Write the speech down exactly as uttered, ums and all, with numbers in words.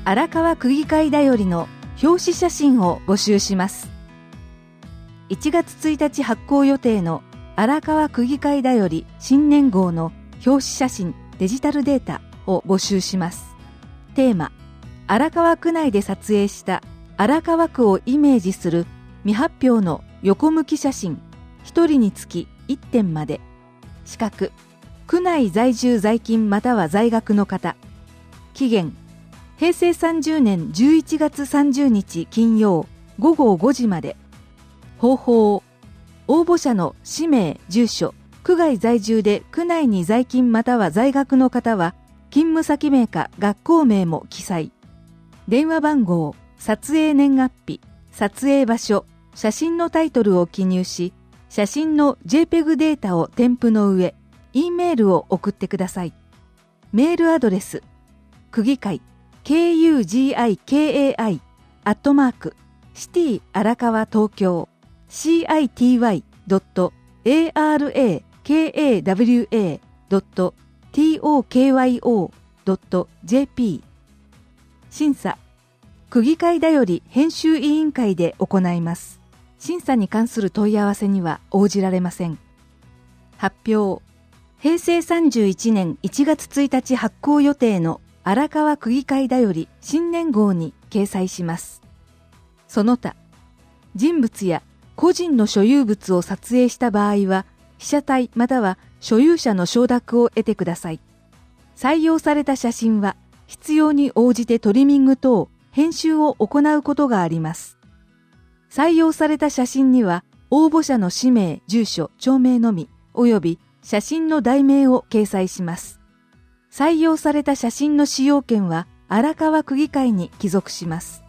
荒川区議会だよりの表紙写真を募集します。いちがつついたち発行予定の荒川区議会だより新年号の表紙写真デジタルデータを募集します。テーマ、荒川区内で撮影した荒川区をイメージする未発表の横向き写真ひとりにつきいってんまで。資格、区内在住在勤または在学の方。期限、へいせいさんじゅうねんじゅういちがつさんじゅうにち金曜ごごごじまで。方法、応募者の氏名、住所、区外在住で区内に在勤または在学の方は勤務先名か学校名も記載。電話番号、撮影年月日、撮影場所、写真のタイトルを記入し、写真の ジェイペグ データを添付の上、E メールを送ってください。メールアドレス、区議会、ケーユージーアイケーエーアイ、アットマーク、シティ荒川東京、シーアイティーワイドットエーアールエーケーエーダブリューエードットトーキョードットジェーピー。審査、区議会だより編集委員会で行います。審査に関する問い合わせには応じられません。発表、へいせいさんじゅういちねんいちがつついたち発行予定の荒川区議会だより新年号に掲載します。その他、人物や個人の所有物を撮影した場合は、被写体または所有者の承諾を得てください。採用された写真は、必要に応じてトリミング等、編集を行うことがあります。採用された写真には、応募者の氏名、住所、町名のみ、及び写真の題名を掲載します。採用された写真の使用権は、荒川区議会に帰属します。